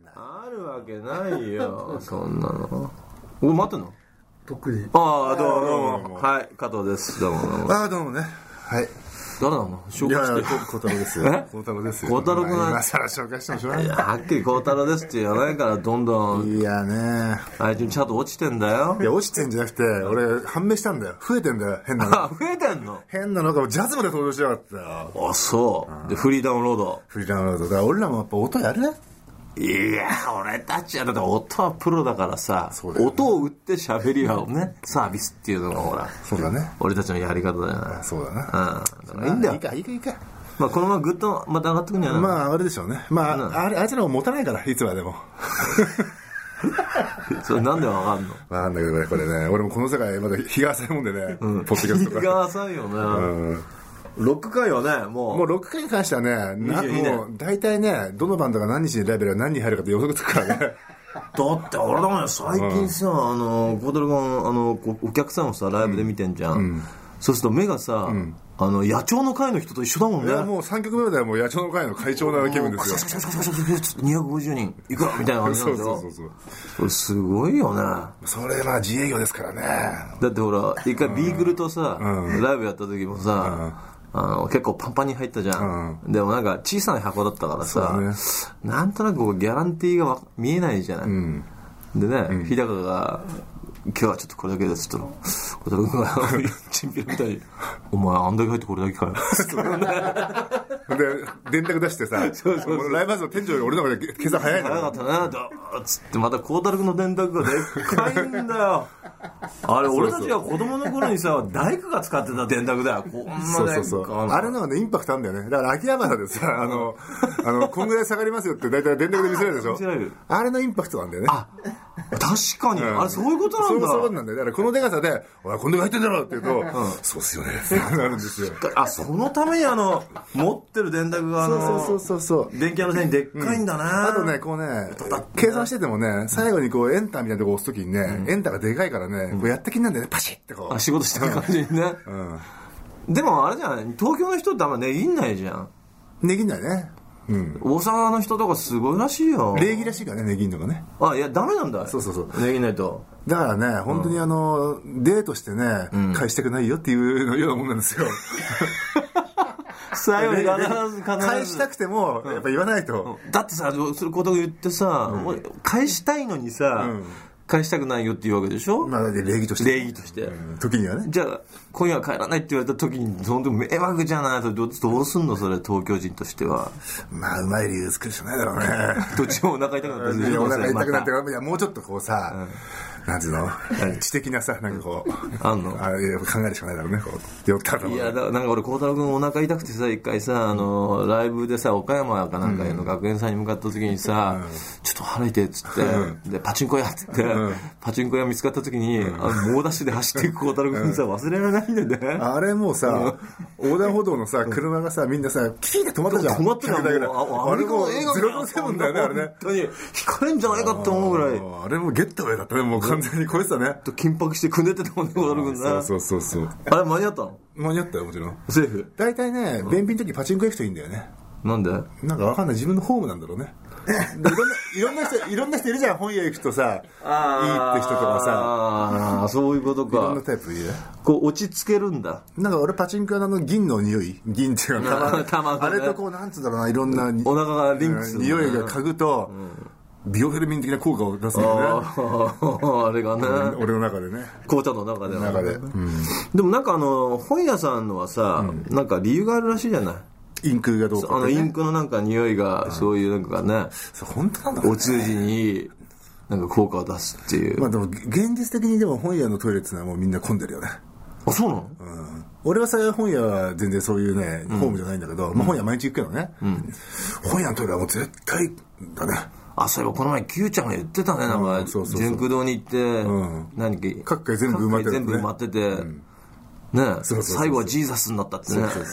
あるわけないよそんなの。お待ってんの？ 特に。 ああ、どうも。はい、加藤です。どうもどうも。 ああ、どうもね。はい。 誰なの？紹介して。 小太郎ですよ。小太郎ですよ。 小太郎君は今更紹介してもしょうがない。 はっきり小太郎ですって言わないからどんどん。 いやね。 あいつにチャート落ちてんだよ。 いや、落ちてんじゃなくて、俺、判明したんだよ。増えてんだよ、変なの。 あ、増えてんの？ 変なのがジャズまで登場しやがったよ。 あ、そう。で、フリーダウンロード。 フリーダウンロード。だから俺らもやっぱ音やるね。 いや、俺たちはだって音はプロだからさ、音を打って喋りはね、サービスっていうのがほら、 そうだね。 俺たちのやり方だよな。 そうだな。 だからいいんだよ。 いいか。 まあこのままぐっとまた上がってくんじゃない？ まああれでしょうね。まああいつらも持たないからいつまでも。 それなんでわかんの？ わかんないけどこれね、俺もこの世界まだ日が浅いもんでね、ポッドキャストとか。 日が浅いよね。ロック界はね、もうロック界に関してはね、もう大体ね、どのバンドが何日にライブで何人入るかって予測つくからね。 だって俺だもんよ、最近さ、小太郎君お客さんをさライブで見てんじゃん。そうすると目がさ、野鳥の会の人と一緒だもんね。 いやもう3曲目ではもう野鳥の会の会長な気分ですよ。 250人いくらみたいな感じなんですよ。それすごいよね。 それは自営業ですからね。 だってほら一回ビーグルとさ、ライブやった時もさ、結構パンパンに入ったじゃん。でもなんか小さな箱だったからさ、なんとなくギャランティーが見えないじゃない。でね、日高が今日はちょっとこれだけですって言ったら、小太郎君がチンピラみたいに、お前あんだけ入ってこれだけかよ。 で、電卓出してさ、ライブハウスの店長より俺の方が今朝早いんだよ。 早かったね、つってまた小太郎君の電卓がでっかいんだよ。あれ、俺たちが子供の頃にさ、大工が使ってた電卓だよ。こんなね。 そう。あれのはね、インパクトあるんだよね。だから秋葉原でさ、こんぐらい下がりますよって大体電卓で見せられるでしょ。あれのインパクトなんだよね。 あ、確かに。あれ、そういうことなんだ。 そうなんだよ。だからこのデカさで、おい、こんだけ入ってんだろって言うと、そうっすよね。ってなるんですよ。 あ、そのために持ってる電卓がそう電気屋の線にでっかいんだね。 あとね、こうね、計算しててもね、最後にこうエンターみたいなとこ押すときにね、エンターがでかいからね、こうやった気になるんだよね、パシッってこう。 仕事してる感じにね。でもあれじゃない、東京の人ってあんまねぎんないじゃん。 ねぎんないね。 大阪の人とかすごいらしいよ。 礼儀らしいからね、ねぎんのがね。 あ、いや、ダメなんだ。 そうねぎんないと。 だからね、本当にデートしてね、返したくないよっていうようなもんなんですよ。 最後に必ず返したくてもやっぱ言わないと。 だってさ、そういうことを言ってさ、返したいのにさ、返したくないよって言うわけでしょ。 まあ礼儀として。 礼儀として。 時にはね。 じゃあ今夜は帰らないって言われた時に本当に迷惑じゃないとどうすんのそれ、東京人としては。 まあうまい理由作るしかないだろうね。 どっちもお腹痛くなったり。 お腹痛くなっていやもうちょっとこうさ、なんていうの、知的なさ、なんかこうあんの、 考えるしかないだろうね、こう寄ったら。 いやなんか俺孝太郎君お腹痛くてさ、一回さライブでさ岡山かなんかの学園祭に向かった時にさ、ちょっと腹痛いっつって、でパチンコ屋っつって、パチンコ屋見つかった時に猛ダッシュで走っていく孝太郎君さ、忘れられないんだよね。あれもうさ、横断歩道のさ車がさ、みんなさキーって止まったじゃん。 止まってた。 あれも007だよね、あれね。 本当に引かれんじゃないかって思うぐらい。 あれもゲットウェイだったね、もう完全に超えてたね。 緊迫してくねってたもんね、孝太郎君ね。 そう。 あれ間に合ったの？ 間に合ったよ、もちろん。 セーフ。 大体ね、便秘の時パチンコ行くといいんだよね。 なんで？ なんかわかんない、自分のホームなんだろうね。いろんな人いるじゃん、本屋行くとさ、いいって人とかさ。 ああ、そういうことか。 いろんなタイプいる。 こう落ち着けるんだ。 なんか俺パチンコ屋の銀の匂い、銀っていうかあれとこうなんつうんだろうな、いろんなお腹がリンクする匂いが嗅ぐと、ビオフェルミン的な効果を出すんだよね。 あれがね、 俺の中でね、 紅茶の中で。でもなんか本屋さんのはさ、なんか理由があるらしいじゃない。 インクがどうかって、 インクのなんか匂いがそういうなんかね、 本当なんだろうね、 お通じになんか効果を出すっていう。 まあでも現実的にでも本屋のトイレってのはもうみんな混んでるよね。 あ、そうなの？ 俺はさ、本屋は全然そういうね、ホームじゃないんだけど、まあ本屋毎日行くけどね、本屋のトイレはもう絶対だね。 あ、そういえばこの前 Q ちゃんが言ってたね、なんか純駆堂に行って、何か各階全部埋まってて、 ね、最後はジーザスになったってね。 そう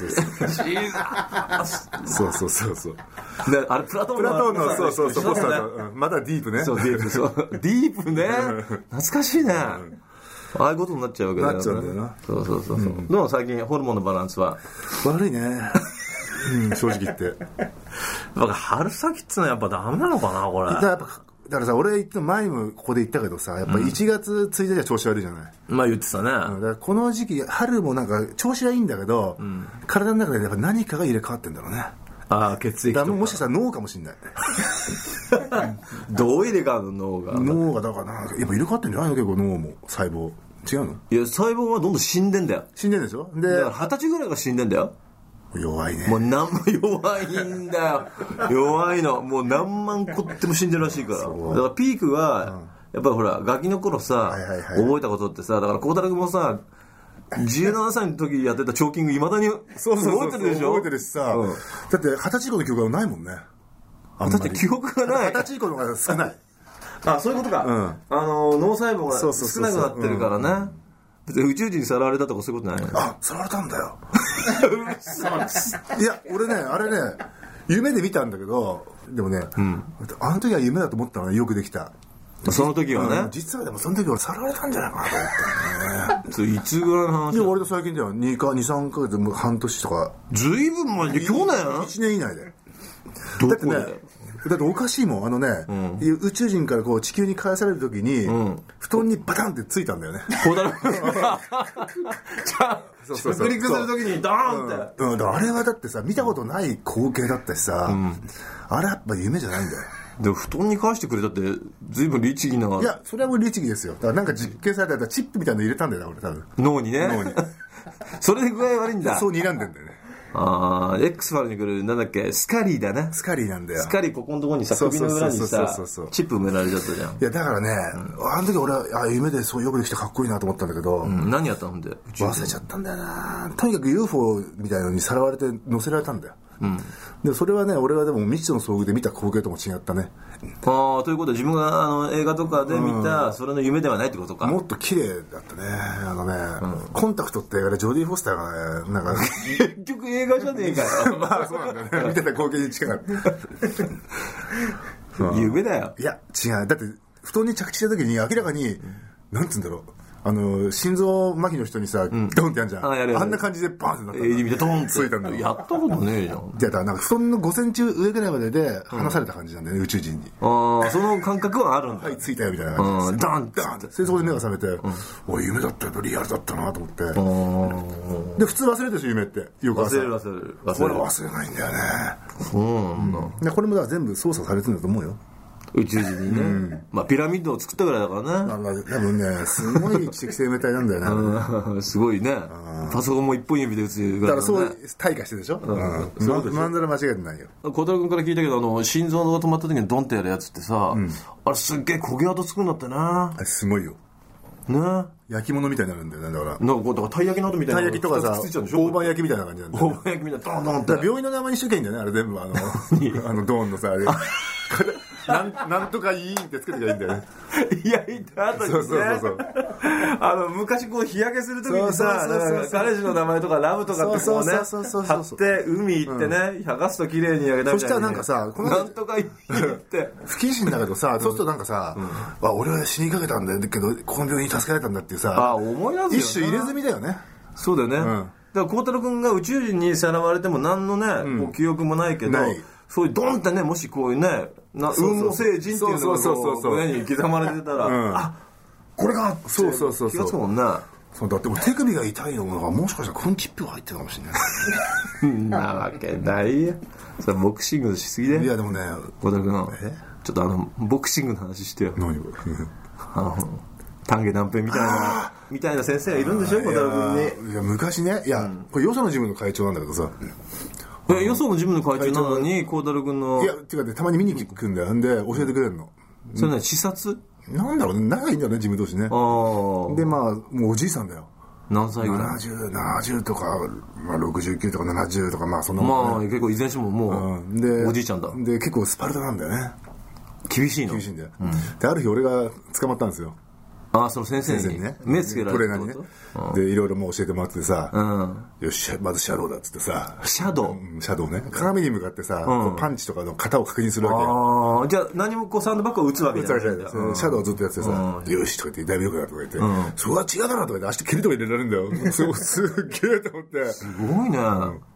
そうで、あれプラトンのそうポスターとまだディープね。 そうディープね。懐かしいね。ああいうことになっちゃうわけだよね。 なっちゃうんだよな。 そう。どうも最近ホルモンのバランスは悪いね。正直言って。 春先ってのはやっぱダメなのかな、これ。 だからさ、俺前もここで言ったけどさ、やっぱ1月1日は調子悪いじゃない。 まあ言ってたね。 だからこの時期、春もなんか調子はいいんだけど、体の中でやっぱ何かが入れ替わってんだろうね。 ああ、血液とか。 もしかしたら脳かもしんない。 どう入れ替わるの？ 脳がだからやっぱ入れ替わってんじゃないの？結構脳も細胞違うの？ いや、細胞はどんどん死んでんだよ。 死んでんでしょ？で、 だから20歳ぐらいが死んでんだよ。 弱いね。 もう何も弱いんだよ。弱いの。もう何万個っても死んでるらしいから。だからピークは、やっぱりほら、ガキの頃さ、覚えたことってさ、だから孝太郎君もさ、17歳の時やってたチョーキングいまだに覚えてるでしょ？ 覚えてるしさ、だって20歳以降の記憶がないもんね。 だって記憶がない。 20歳以降の方が少ない。 あ、そういうことか。脳細胞が少なくなってるからね。宇宙人にさらわれたとかそういうことない？ あ、さらわれたんだよ。いや、俺ね、あれね、夢で見たんだけど、でもね、あの時は夢だと思ったのね、よくできた。 その時はね。 実はでもその時俺さらわれたんじゃないかなと思ったね。 それいつぐらいの話？いや、 割と最近だよ。2、3ヶ月、半年とか。 ずいぶん前で、去年 ?1 年以内で。 どこで？ だっておかしいもん、宇宙人からこう地球に返されるときに、布団にバタンってついたんだよね。 孝太郎君が着陸するときにドーンって。 あれはだってさ、見たことない光景だったしさ、あれやっぱ夢じゃないんだよ。 でも布団に返してくれたって随分律儀な。 いや、それはもう律儀ですよ。だからなんか実験されたチップみたいなの入れたんだよな、俺多分。 脳にね。それで具合悪いんだ。 そう睨んでんだよね。 ああ、X ファルに来る、なんだっけ、スカリーだね。 スカリーなんだよ。 スカリーここのところにさ、首の裏にさ、チップ埋められちゃったじゃん。いや、だからね、あの時俺は、夢でそうよくできてかっこいいなと思ったんだけど、 何やったんだよ。 忘れちゃったんだよな。とにかく UFO みたいなのにさらわれて乗せられたんだよ。でそれはね、俺はでも未知との遭遇で見た光景とも違ったね。 ああ、ということは自分が映画とかで見た、それの夢ではないってことか。 もっと綺麗だったね。コンタクトって映画でジョディ・フォスターがね、なんか結局映画じゃねえかよ。 まあそうなんだね。見てた光景に近かった。 夢だよ。 いや違う。だって布団に着地した時に明らかに、なんつうんだろう、心臓麻痺の人にさ、ドンってやんじゃん。あんな感じでバーンってなった。 見てドンってついたんだよ。 やったことねえじゃん。 だからなんか布団の5センチ上ぐらいまでで離された感じなんだよね、宇宙人に。 ああ、その感覚はあるんだ。 はい、ついたよみたいな感じで。 ダンダンって。そこで目が覚めて、おい、夢だったよ、リアルだったなと思って。で、普通忘れるでしょ、夢って。よく忘れる。 これ忘れないんだよね。 そうなんだ。 これもだから全部操作されてるんだと思うよ。 宇宙人にね。まあピラミッドを作ったぐらいだからね。 多分ね、すごい知的生命体なんだよね。 すごいね。パソコンも一本指で打つぐらいだからね。 だからそう退化してるでしょ。まんざら間違えてないよ。 孝太郎君から聞いたけど、心臓が止まった時にドンってやるやつってさ、あれすっげえ焦げ跡つくんだってな。 あれすごいよ。 ね、 焼き物みたいになるんだよね。だからなんかたい焼きの後みたいな。 たい焼きとかさ、大判焼きみたいな感じなんだよ。 大判焼きみたいなドンドンって。 病院の名前にしとけばいいんだよね、あれ全部ドーンのさ、あれ。なんとかいいってつけてきゃいいんだよね。 焼いた後にね。そう昔こう日焼けするときにさ、彼氏の名前とかラブとかってこうね、貼って海行ってね、剥がすと綺麗に焼けたみたいな。そしたらなんかさ、 なんとかいいって。 不謹慎だけどさ、そうするとなんかさ、俺は死にかけたんだけど、この病院に助けられたんだっていうさ、 思い出すよ。 一種入れ墨だよね。 そうだよね。だから孝太郎君が宇宙人にさらわれても何のね、記憶もないけど、そういうドンってね、もしこういうね、雲母星人っていうのが胸に刻まれてたら、あ、これがって気がつくもんね。 そうだってもう手首が痛いのがもしかしたらコンチップが入ってるかもしれない。 なわけないよ。それボクシングしすぎで。 いやでもね、 孝太郎君、ちょっとボクシングの話してよ。 何これ。 丹下断平みたいな先生がいるんでしょ、孝太郎君に。 いや昔ね、いやこれよそのジムの会長なんだけどさ。 よそのジムの会長なのに孝太郎君の。 いやっていうかたまに見に来るんだよ。んで教えてくれるの。 それね、視察なんだろうね、仲いいんだよね、ジム同士ね。でまあもうおじいさんだよ。 何歳ぐらい ？70とか、まあ、69とか70とか、まあそんなもん、ね。まあ結構いずれにしてももう、おじいちゃんだ。 で結構スパルタなんだよね。 厳しいの？ 厳しいんだよ。である日俺が捕まったんですよ。 その先生にね、目つけられトレーナーにね。でいろいろもう教えてもらってさ、よしまずシャドウだっつってさ。 シャドウね。鏡に向かってさ、パンチとかの型を確認するわけ。じゃあ何もこうサンドバッグを打つわけじゃない。シャドウをずっとやってさ、よしとか言ってだいぶよくなとか言って、それは違うだろとか言って足蹴りとか入れられるんだよ。すげえと思って。 すごいね。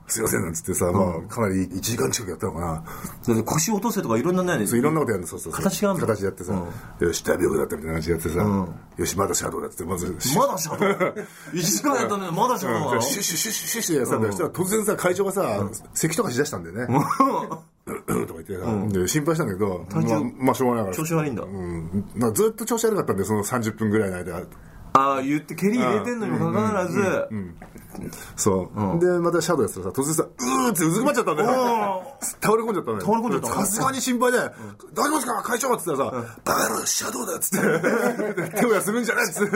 すいませんなんつってさ、まあかなり1時間近くやったのかな。 腰落とせとかいろんなね、 いろんなことやるの。そう形があるの。 形やってさ、よし大病気だったみたいな感じやってさ、よしまだシャドウだってまずまだシャドウ1時間やったのにまだシャドウなの。 シュッシュッシュッシュッシュッやってたんだよ。そしたら突然さ会長がさ咳とかしだしたんだよね。とか言ってで心配したんだけど、まあしょうがないから調子悪いんだ。 ずっと調子悪かったんで、その30分ぐらいの間。 言って蹴り入れてんのにもかかわらず、 そうでまたシャドウやってたらさ、突然さってうずくまっちゃったんだよ。倒れ込んじゃったんだよ。さすがに心配で「大丈夫ですか会長」っつったらさ「バカ野郎シャドウだ」っつって「手を休むんじゃない」っつって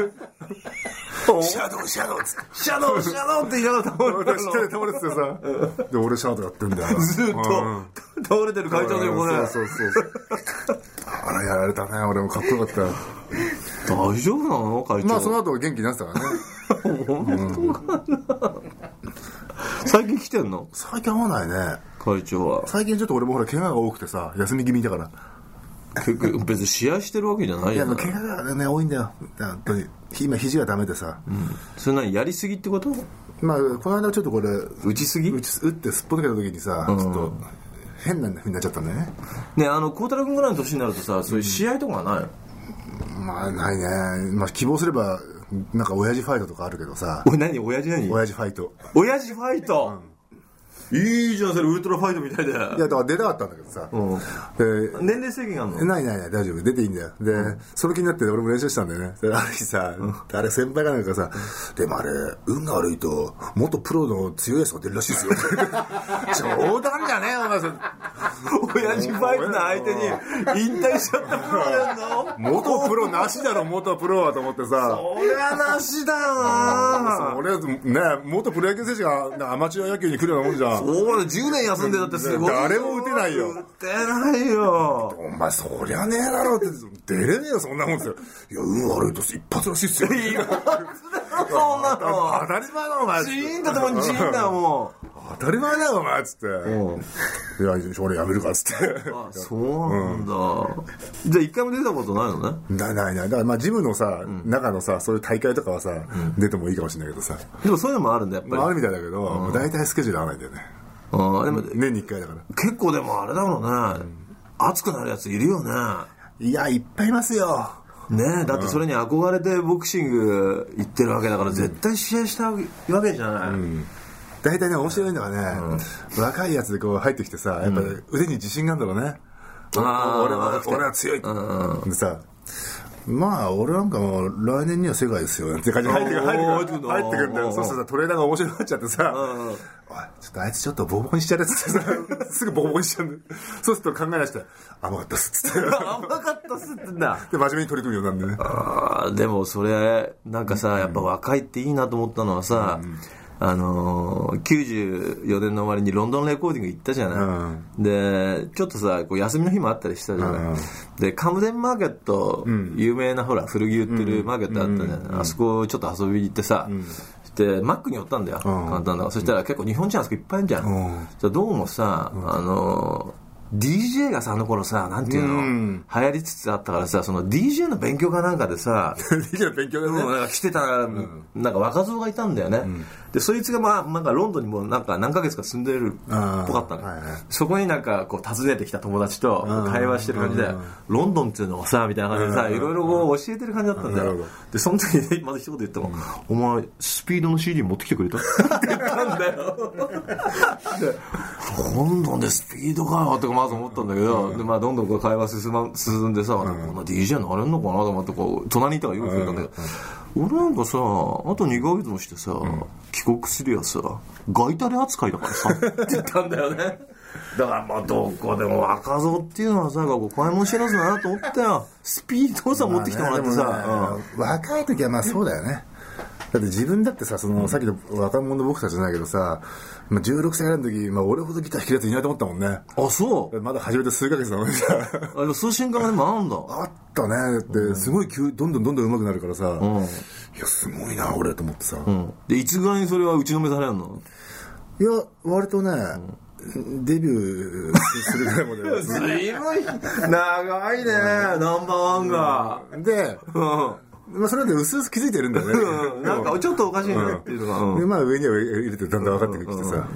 「シャドウシャドウ」っつってシャドウシャドウって言いながら倒れてるの。 しっかり倒れててさ、で俺シャドウやってんだよ。 ずっと倒れてる会長の横で。 そうあらやられたね。俺もかっこよかったよ。 大丈夫なの会長。 まあその後元気になってたからね。 本当かな。最近来てんの？ 最近会わないね会長は。 最近ちょっと俺もほら怪我が多くてさ休み気味だから。 別に試合してるわけじゃないよね。 いや怪我がね多いんだよ本当に。今肘がダメでさ、 それ何やりすぎってこと？ まあこの間ちょっとこれ打ちすぎ？ 打ってすっぽ抜けた時にさ、ちょっと変な風になっちゃったんだよね。 ね孝太郎君ぐらいの年になるとさ、そういう試合とかはないの？ まあないね。まあ希望すればなんか親父ファイトとかあるけどさ。 何親父何？ 親父ファイト。 親父ファイト。いいじゃんそれウルトラファイトみたいで。いやだから出たかったんだけどさ。 年齢制限あるの？ ない大丈夫出ていいんだよ。でその気になって俺も練習したんだよね。ある日さあれ先輩かなんかさでもあれ運が悪いと元プロの強いやつが出るらしいですよ。冗談じゃねえよお前。 親父ファイトの相手に引退しちゃったプロやんの？ 元プロなしだろ元プロはと思ってさ。 そりゃなしだよな。 俺ね元プロ野球選手がアマチュア野球に来るようなもんじゃん。 そうだ10年休んでだってすごい。 誰も打てないよ。 打てないよ。 お前そりゃねえだろって出れねえよそんなもんですよ。いや運悪いと一発らしいっすよ。 一発だろそんなの。 当たり前だお前。 チーンとともにチーンだよもう。 当たり前だよお前っつって。いや俺やめるかっつって。 あそうなんだ。じゃあ一回も出たことないのね？ ないだからまあジムのさ中のさそういう大会とかはさ出てもいいかもしれないけどさ。 でもそういうのもあるんだやっぱり。 あるみたいだけど大体スケジュール合わないんだよね。でも年に1回だから。 結構でもあれだろうね、熱くなるやついるよね。 いやいっぱいいますよねえ。だってそれに憧れてボクシング行ってるわけだから絶対試合したわけじゃない。 大体ね面白いのはね若いやつでこう入ってきてさやっぱ腕に自信があるんだろうね。俺は強いでさまあ俺なんかもう来年には世界ですよって感じで入ってくるんだよ。そうするとトレーナーが面白くなっちゃってさおいちょっとあいつちょっとボコボコにしちゃうやつってさすぐボコボコにしちゃうんだよ。そうすると考え出して甘かったっすっつって甘かったっすってんだ。 で真面目に取り組むようになるんでね。 でもそれなんかさやっぱ若いっていいなと思ったのはさ、94年の終わりにロンドンレコーディング行ったじゃない、でちょっとさこう休みの日もあったりしたじゃない、でカムデンマーケット、有名なほら古着売ってるマーケットあったじゃない、あそこちょっと遊びに行ってさ、でマックに寄ったんだよ、簡単だから。そしたら結構日本人あそこいっぱいいるじゃん、じゃどうもさ、DJ がさあの頃さなんていうの、流行りつつあったからさその DJ の勉強かなんかでさ DJ の勉強でね、 なんか来てたなんか若造がいたんだよね、でそいつがまあなんかロンドンにもなんか何ヶ月か住んでるっぽかったの、そこになんかこう訪ねてきた友達と会話してる感じで、ロンドンっていうのはさみたいな感じでさいろいろこう教えてる感じだったんだよ。でその時にまず一言言ったの、お前スピードの CD 持ってきてくれたって言ったんだよ。でロンドンでスピードかよってまず思ったんだけど、でまあどんどんこう会話進んでさ、こんな DJ になれんのかなと思ってこう隣にいたからよく聞いたんだけど、俺なんかさあと2ヶ月もしてさ、帰国するやさガイタレ扱いだからさって言ったんだよね。だからまあどこでも若造っていうのはさこう怖いもん知らずだなと思ったよ。スピードをさ持ってきてもらってさ、 若い時はまあそうだよね。だって自分だってさそのさっきの若者の僕たちじゃないけどさ16歳ぐらいの時、俺ほどギター弾けるやついないと思ったもんね。あそうまだ始めて数ヶ月なのにさそういう瞬間がでもあるんだ。 あったね。ですごいどんどん上手くなるからさ、いやすごいな俺と思ってさ、 でいつぐらいにそれは打ちのめされるの？ いや割とねデビューするぐらいまでずいぶん長いね、ナンバーワンが。 でそれで薄々気づいてるんだよね。 なんかちょっとおかしいなっていうのが、 で上には入れてだんだん分かってきてさ、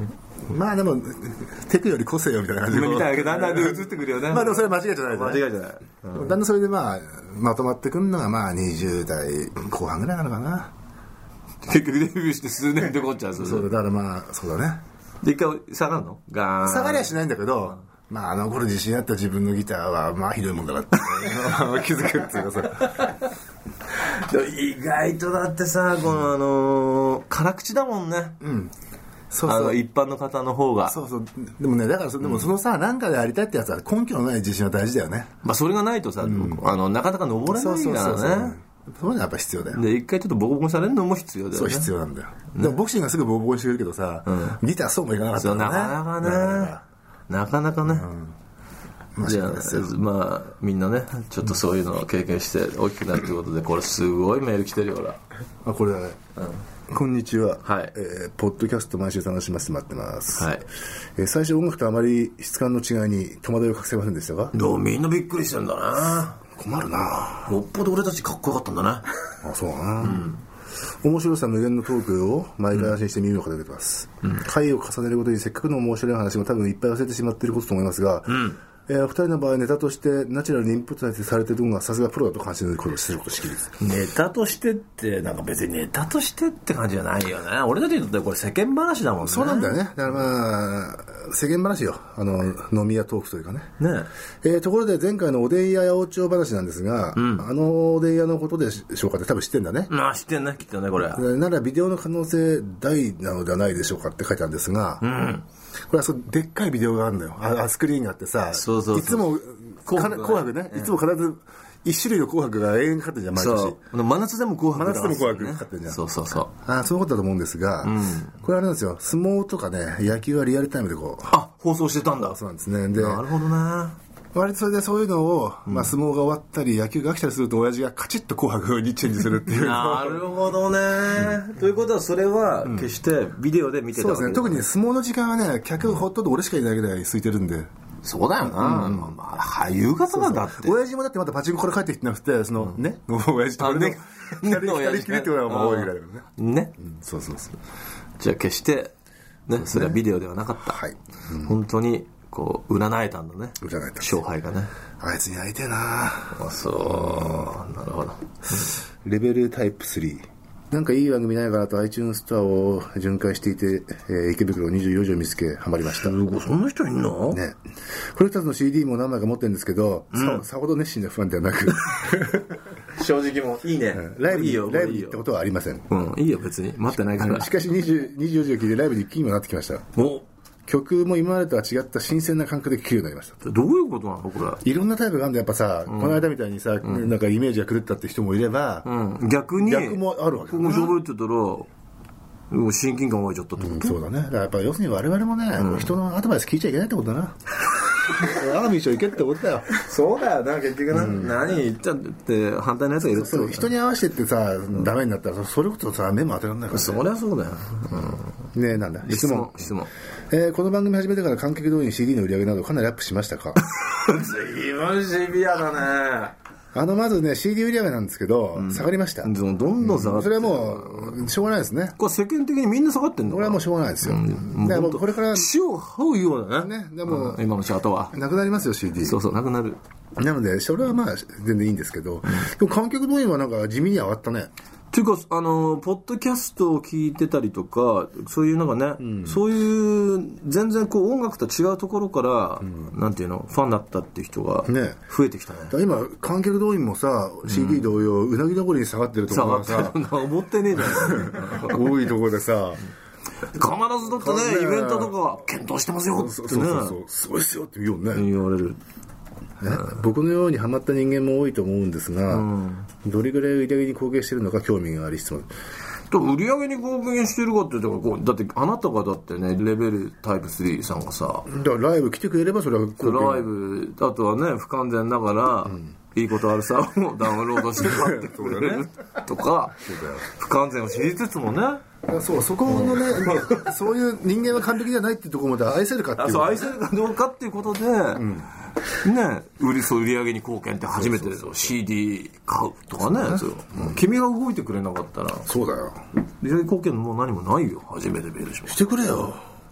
まあでもテクより個性よみたいな感じみたいなだんだん映ってくるよね。 まあでもそれは間違いじゃない間違いじゃない、 だんだんそれでまとまってくるのがまあ20代後半ぐらいなのかな。 結局デビューして数年でこっちゃう。 そうだからまあそうだね。 で一回下がるの？ガーン下がりはしないんだけど、まああの頃自信あった自分のギターはまあひどいもんだなって気づくっていうかさ。 意外とだってさ、この辛口だもんね。 そうそう、 一般の方の方が。 そうそう。でもね、だからでもそのさ、なんかでやりたいってやつは根拠のない自信は大事だよね。 まあそれがないとさ、なかなか登れないからね。 そういうのはやっぱ必要だよ。 で一回ちょっとボコボコにされるのも必要だよね。 そう必要なんだよ。でもボクシングがすぐボコボコにしてくるけどさ、ギターそうもいかなかったからね。 なかなかね。じゃあまあみんなねちょっとそういうのを経験して大きくなるということで、これすごいメール来てるよほら。 これだね。こんにちは、 はい。 ポッドキャスト毎週楽しませてもらってます、 はい。 最初音楽とあまり質感の違いに戸惑いを隠せませんでしたが、 みんなびっくりしてんだな。 困るな。 よっぽど俺たちかっこよかったんだな。 そうだな、面白さ無限のトークを毎回安心して耳を傾けてます、回を重ねるごとにせっかくの面白い話も多分いっぱい忘れてしまっていることと思いますが、お二人の場合ネタとしてナチュラルにインプットされているのがさすがプロだと感じることをすることしきりです。 ネタとしてってなんか別にネタとしてって感じじゃないよね。俺たちにとってこれ世間話だもんね。 そうなんだよね。だからまあ世間話よ。飲み屋トークというかね。ところで前回のおでん屋八百長話なんですが、おでん屋のことでしょうかって多分知ってんだね。 まあ知ってんねきっとねこれ。 ならビデオの可能性大なのではないでしょうかって書いてあるんですが、これはでっかいビデオがあるんだよ。スクリーンがあってさ、いつも紅白ね、いつも必ず一種類の紅白が永遠にかかってるじゃん、毎年。 そう。真夏でも紅白真夏でも紅白かかってるじゃん。 そう。 そういうことだと思うんですが、これあれなんですよ、相撲とかね、野球はリアルタイムで放送してたんだ。 そうなんですね。で、 なるほどね。 割とそれでそういうのを、相撲が終わったり野球が飽きたりすると親父がカチッと紅白にチェンジするっていう。 なるほどね。ということはそれは決してビデオで見てたわけですね。 そうですね。特に相撲の時間はね、客ほとんど俺しかいないぐらい空いてるんで。 そうだよな。夕方なんだって。 親父もだってまだパチンコから帰ってきてなくて、親父と俺の二人きりってことは多いぐらいだよね。 ね。 そう。 じゃあ決してね、それはビデオではなかった。はい。本当にこう占えたんだね。 占えた。 勝敗がね。 あいつに会いてえな。 そう。なるほど。 レベルタイプ3。なんかいい番組ないかなと iTunes ストアを巡回していて、池袋24時を見つけハマりました。 そんな人いんのね。これ2つの CD も何枚か持ってるんですけど、さほど熱心なファンではなく正直もいいね。 ライブに行ったことはありません。 いいよ別に待ってないから。 しかし24時を聞いてライブに気にもなってきました。曲も今までとは違った新鮮な感覚で聴けるようになりました。 どういうことなのこれ。 いろんなタイプがあるんだやっぱさ、この間みたいにさ、なんかイメージが狂ったって人もいれば、 逆もあるわけだね。喋ってたら親近感湧いちゃったってこと。 そうだね。だからやっぱ要するに我々もね、人のアドバイス聞いちゃいけないってことだな。アーミー賞行けってことだよ。 そうだよな、結局何言っちゃって反対のやつがいるってこと。 人に合わせてってさ、ダメになったらそれこそさ目も当てられないから。 そりゃそうだよ。 ねえ、なんだ質問。この番組始めてから観客動員 CD の売り上げなどかなりアップしましたか？ 随分シビアだね。 まずね CD 売り上げなんですけど、下がりました。 どんどん下がって、 それはもうしょうがないですね。 これ世間的にみんな下がってんの。 これはもうしょうがないですよ。でもこれから死を這うようだね。 でも今のチャートはなくなりますよ CD。 そうなくなる。 なのでそれはまあ全然いいんですけど、でも観客動員はなんか地味に上がったね。 っていうかポッドキャストを聞いてたりとかそういうなんかね、そういう全然こう音楽と違うところから、なんていうのファンだったっていう人が増えてきたね。今観客動員もさ CD 同様、うなぎ登りに下がってるところがさ思ってねえじゃん多いところでさ必ずだってねイベントとか検討してますよってねすごいっすよって言うよね。 言われる。 僕のようにハマった人間も多いと思うんですが、どれぐらい売り上げに貢献しているのか興味があり質問。 売り上げに貢献してるかってだってあなたがだってねレベルタイプ3さんがさだからライブ来てくれればそれはライブあとはね不完全ながら、いいことあるさをダウンロードして買ってくれるとか不完全を知りつつもねそこのねそういう人間は完璧じゃないっていうところまで愛せるかっていう、 愛せるかどうかっていうことで、ね売り上げに貢献って初めてですよ。 CD 買うとかね、君が動いてくれなかったらそうだよ売り上げ貢献も何もないよ。初めてメールしますしてくれよ。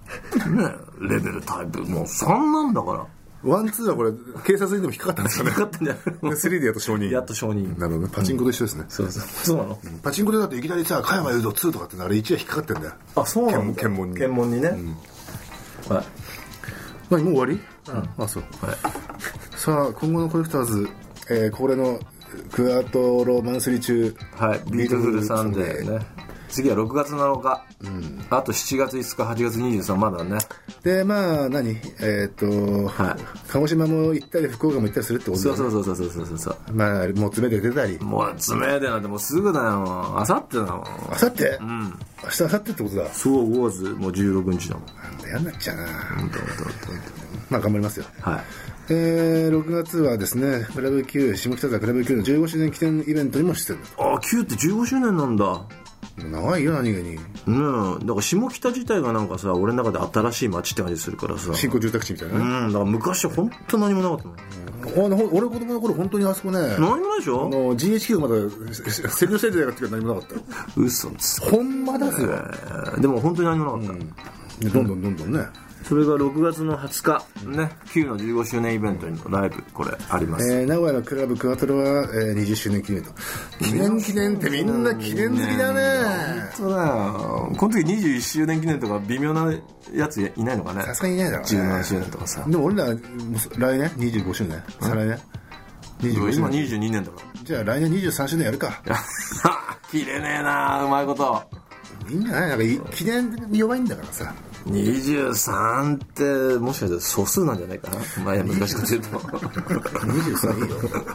レベルタイプもう3なんだから。 ワン、ツーはこれ、警察にでも引っかかったんですかね。 引っかかったんじゃない 3でやっと承認。 やっと承認。 なるほどね。パチンコと一緒ですね。 そうなの。 パチンコでだっていきなりさ、加山雄三2とかってあれ1は引っかかってんだよ。 あ、そうなんだ。 検問に。 検問にね。はい。 もう終わり？あ、そう。はい。さあ、今後のコレクターズ、恒例のクアトロマンスリー中。 はい。ビートフルサンデーね。次は6月7日、あと7月5日8月23まだね。 でまあ鹿児島も行ったり福岡も行ったりするってことだね。 そうまあもう爪で出たり。 もう爪でなんてもうすぐだよ。あさってだもん。 あさって？明日あさってってことだ。 そう5月もう16日だもん。 なんだやんなっちゃうな。まあ頑張りますよ。 はい。 6月はですね、クラブ Q 下北沢クラブ Q の15周年記念イベントにも出演。 あ、Q って15周年なんだ。 長いよ何気に。 だから下北自体がなんかさ、俺の中で新しい街って感じするからさ。 新興住宅地みたいなね。 だから昔は本当何もなかったの。 俺子供の頃本当にあそこね。 何もないでしょ。 GHQ がまだ占領してるじゃなくて何もなかったよ。 嘘つ。 ほんまですよ。 でも本当に何もなかった。 どんどんね。 それが6月の20日ね、Q の15周年イベントのライブこれあります。 名古屋のクラブクワトロは、20周年記念と。記念ってみんな記念好きだね。 本当だよ。この時21周年記念とか微妙なやついないのかね。 さすがにいないだろうね。 17周年とかさ。 でも俺ら来年25周年再来年今22年だから。 じゃあ来年23周年やるか。 切れねえな、うまいこと。 いいんじゃない？なんか記念に弱いんだからさ。 23ってもしかしたら素数なんじゃないかな。まあ難しいこと言うと 23いい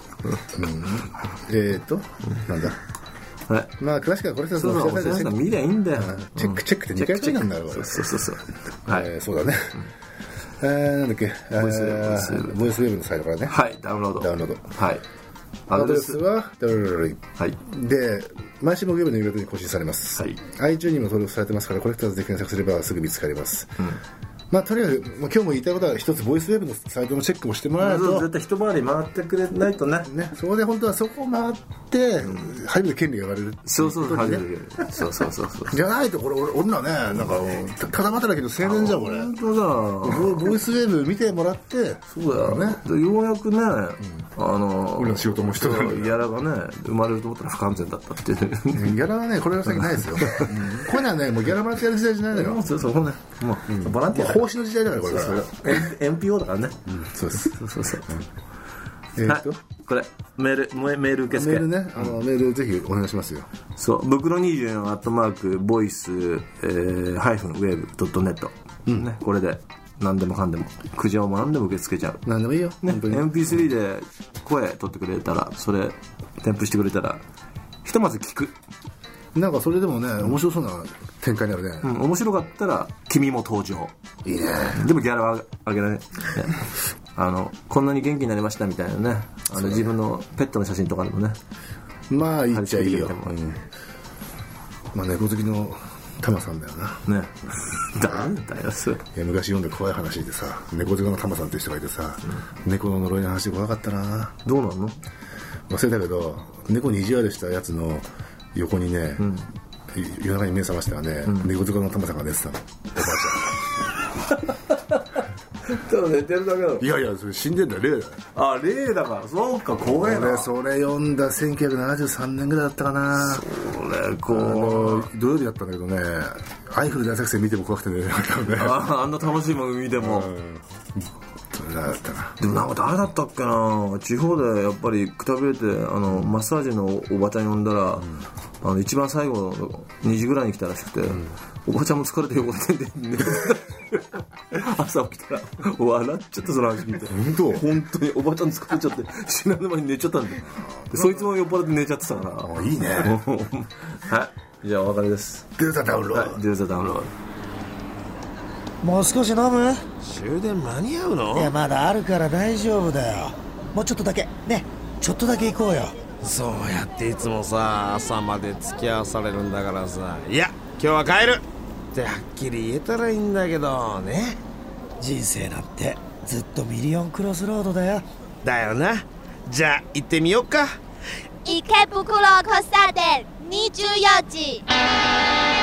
よ。なんだ。はい。まあ詳しくはこれさ、 そう見りゃいいんだよ。 チェックって2回チェックなんだよ。 そう。 はい。そうだね。なんだっけ。ボイスウェーブのサイトからね。 はい。ダウンロード。はい。 アドレスははい。で、毎週木曜日の夕方に更新されます。はい。iTunes にも登録されてますから、コレクターズで検索すればすぐ見つかります。まあとりあえず、今日も言いたいことは一つボイスウェーブのサイトのチェックもしてもらえると。 絶対一回り回ってくれないとね。 それで本当はそこを回って、初めて権利が言われる。 そう。そう。 じゃないと、これ俺らね、なんか、ただ働きの青年じゃん、これ。 本当だ。 ボイスウェーブ見てもらって、 そうだよね。ようやくね、 俺の仕事もしてるギャラがね、生まれると思ったら不完全だったっていう。ギャラはね、これが先ないですよ。これはね、もうギャラもらってやる時代じゃないのよ。 そう、ね。もう、ボランティア。 奉仕の時代だから、これから。 NPO だからね。 そうです。 これ、メール受付。 メールね、メールぜひお願いしますよ。 そう、袋24@voice-wave.net。ね、これで。何でもかんでも苦情も何でも受け付けちゃう。 何でもいいよ、 ね、MP3 で声取ってくれたら、それ添付してくれたらひとまず聞く。 なんかそれでもね、面白そうな展開になるね。 面白かったら君も登場。 いいね。 でもギャラはあげられない、ね、こんなに元気になりましたみたいなね、自分のペットの写真とかでもね、 まあ言っちゃいいよ。まあ猫好きのタマさんだよな。 ね。誰だよそれ。 昔読んで怖い話でさ、猫好きのタマさんって人がいてさ、猫の呪いの話で怖かったな。 どうなんの？ 忘れたけど、猫に意地悪したやつの横にね、夜中に目覚ましたらね、猫好きのタマさんが寝てたの。おばあちゃん。 ただ寝てるだけだろ。 いやそれ死んでんだよ、霊だよ。 あ、霊だから。そうか、怖いな。 それ読んだ1973年ぐらいだったかな。 それこう土曜日だったんだけどね、アイフル大作戦見ても怖くて寝れなかったね。 あんな楽しい番組見ても。 それだったな。 でもなんか誰だったっけな、地方でやっぱりくたびれてマッサージのおばちゃん呼んだら、一番最後の2時ぐらいに来たらしくて、おばちゃんも疲れて横で寝て朝起きたら笑っちゃった、その話聞いて。本当におばちゃん疲れちゃって知らぬ間に寝ちゃったんだよ。そいつも酔っ払って寝ちゃってたから。 いいね。 はい、じゃあお別れです。 Do the download。 Do the download。 もう少し飲む？ 終電間に合うの？ いやまだあるから大丈夫だよ。もうちょっとだけね、ちょっとだけ行こうよ。 そうやっていつもさ、朝まで付き合わされるんだからさ、いや今日は帰るってはっきり言えたらいいんだけどね。 人生なんてずっとミリオンクロスロードだよ。 だよな。じゃあ行ってみようか。 池袋交差点24時。